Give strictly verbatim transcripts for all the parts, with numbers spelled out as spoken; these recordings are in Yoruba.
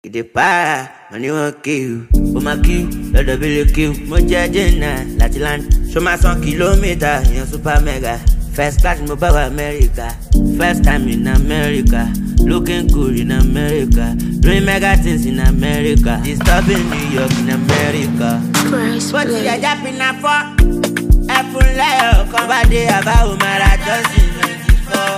Get the para, money won't kill. For my kill, let the bill kill. Mo judging Latiland. Show my son kilometer, in super mega. First class, mo power America. First time in America. Looking good in America. Doing mega things in America. Disturbing New York in America. But you are jumping up for Apple Leo. Come back there about marathon in twenty-four.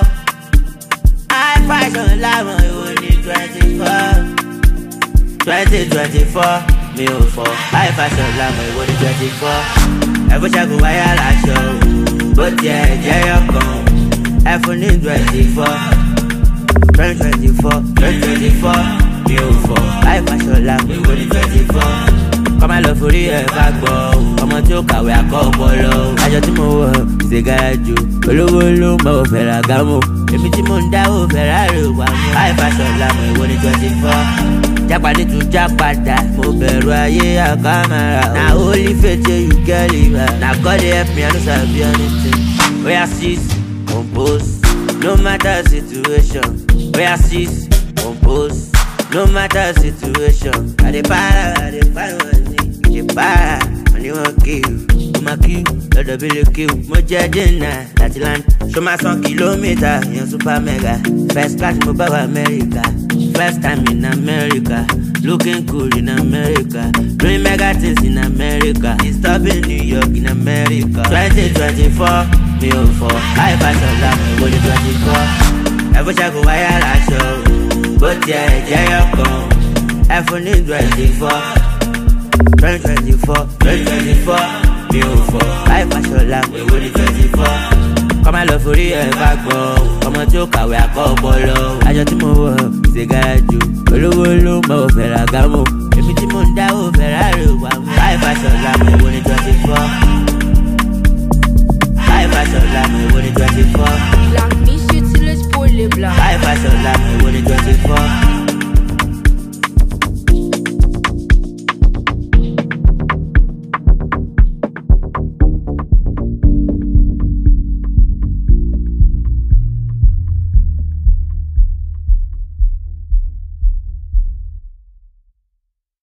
High fashion live on only twenty-four. twenty twenty-four, me oh four. High fashion live on only twenty-four. Every shago wire la show. But yeah, yeah, you come. iPhone in twenty-four. twenty twenty-four, twenty twenty-four, me oh four. High fashion live on only twenty-four. Come lọ forí ẹ̀ bá gbọ́ ọmọ tí ó kàwé àkọ́kọ́ lọ. Aṣọ tí mo wọ̀ ṣe gáràjò olówó ló ń bọ̀ Ferragamo. Èmi tí mo ń dáwó Ferrari wà mú. High fashion lámọ̀ ìwọ ní twenty four. Jápa ní tún jápadà mo bẹ̀rù ayé àkàmàrà. Na only faith you get liver. Na God dey help me I no sabi anything. Oya sis compose no matter situation. Oya sis compose no matter situation. I dey para I dey find one. Para, money won't kill. For my kill, let the bill kill. Mo judging Latiland. Show my son kilometer, in super mega. First class, mo power America. First time in America. Looking cool in America. Doing mega things in America. Disturbing New York in America. twenty twenty-four, me oh four. High fashion love, me only twenty-four. Every shago wire la show. But yeah, yeah, you come. iPhone in twenty-four. twenty twenty-four, twenty twenty-four, me oh four. High fashion life, we only twenty-four. Come lọ forí ẹ̀ bá gbọ́ ọmọ tí ó kàwé àkọ́kọ́ lọ. Aṣọ tí mo wọ̀ ṣe gáràjò olówó ló ń bọ̀ Ferragamo. Èmi tí mo ń dáwó Ferrari wà mú. High fashion life.